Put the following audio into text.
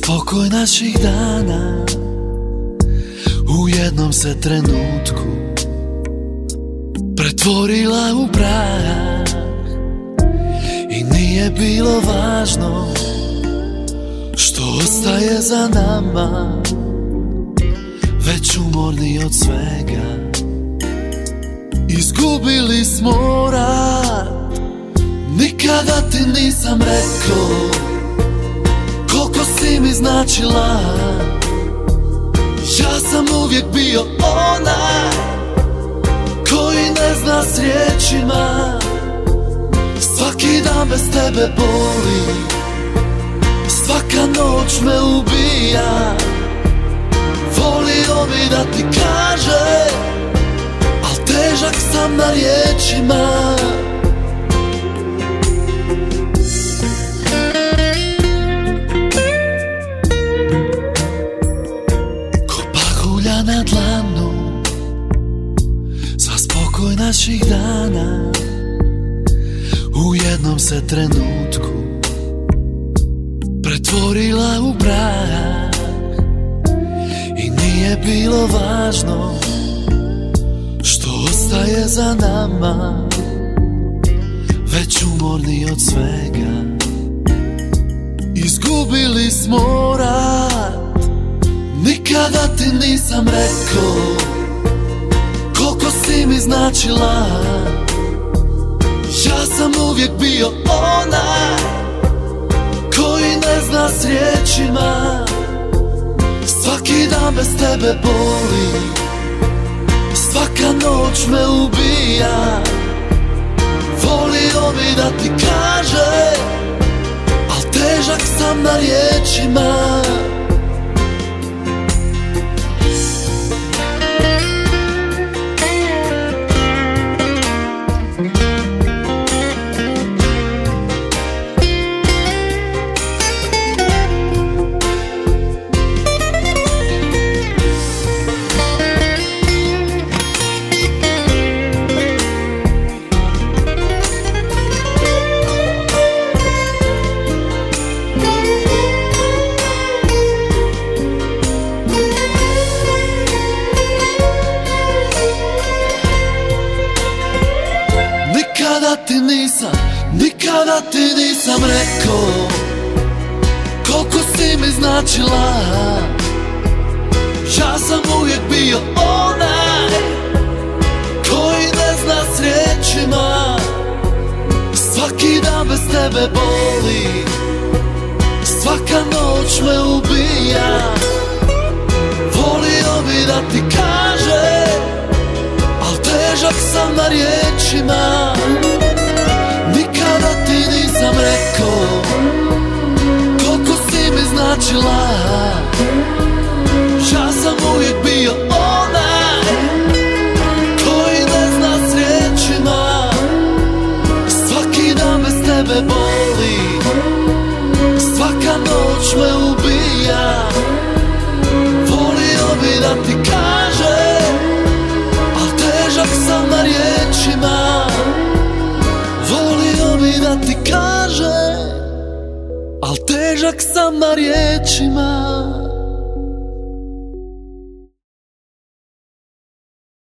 spokoj naših dana u jednom se trenutku pretvorila u prah i nije bilo važno što ostaje za nama, već umorni od svega izgubili smo rad. Nikada ti nisam rekao koliko si mi značila. Ja sam uvijek bio onaj koji ne zna s riječima. Svaki dan bez tebe boli, svaka noć me ubija. Volio bi da ti kaže, al težak sam na riječima. Na dlanu sva spokoj naših dana u jednom se trenutku pretvorila u prah i nije bilo važno što ostaje za nama, već umorni od svega izgubili smo rad. Nikada ti nisam rekao koliko si mi značila. Ja sam uvijek bio onaj koji ne zna s riječima. Svaki dan bez tebe boli, svaka noć me ubija. Volio bi da ti kaže, al težak sam na riječima. Nikada ti nisam rekao koliko si mi značila. Ja sam uvijek bio onaj koji ne zna s riječima. Svaki dan bez tebe boli, svaka noć me ubija. Volio bi da ti kaže, al težak sam na riječima. Nikada ti nisam rekao koliko si mi značila. Ja sam uvijek bio onaj koji ne zna s riječima. Svaki dan bez tebe boli, svaka noć me ubija. Volio bi da ti kaže, al težak sam na riječima. Volio bi da ti kaže, al težak sam na riječima.